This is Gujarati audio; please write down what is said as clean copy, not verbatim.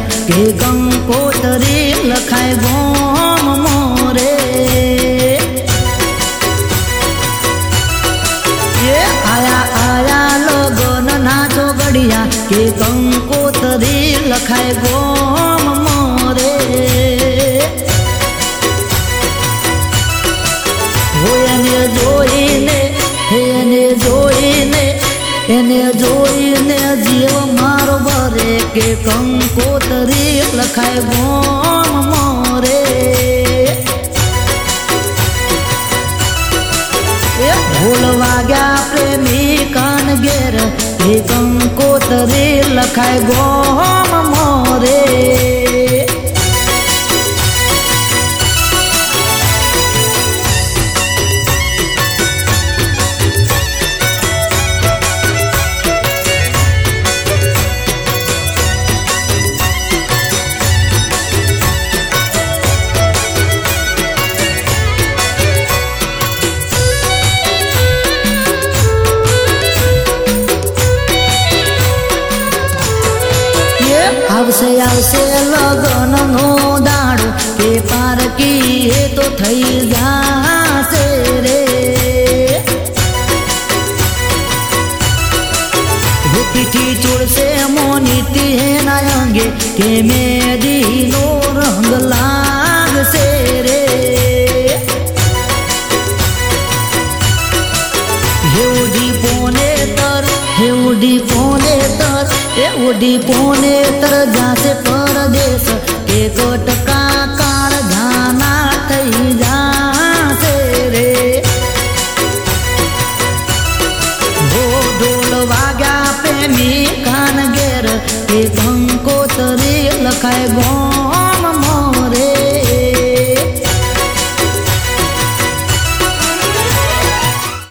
કે કંકોતરી લખાય ગોમ મોરે એ આયા લગન ના ચોગડિયા કે કંકોતરી લખાય ગોમ મોરે એને જોઈને જીવ મારો ભરે કે કંકોતરી લખાય ગોમ મોરે ઢોલ વાગ્યા પ્રેમી કાન ઘેર કે કંકોતરી લખાય ગોમ મોરે આવશે આવશે લગન નો દાડો કે પારકી એ તો થઈ જાશે રે પીઠી ચોડશે મોનીતી એના અંગે કે મેદી નો રંગ લાગશે રે ઉડી પોને તર જાશે પરદેશ કે કટકા કાળ જાના થઈ જાશે રે ઢોલ વાગ્યા પ્રેમી કાન ઘેર કે કંકોતરી લખાય ગો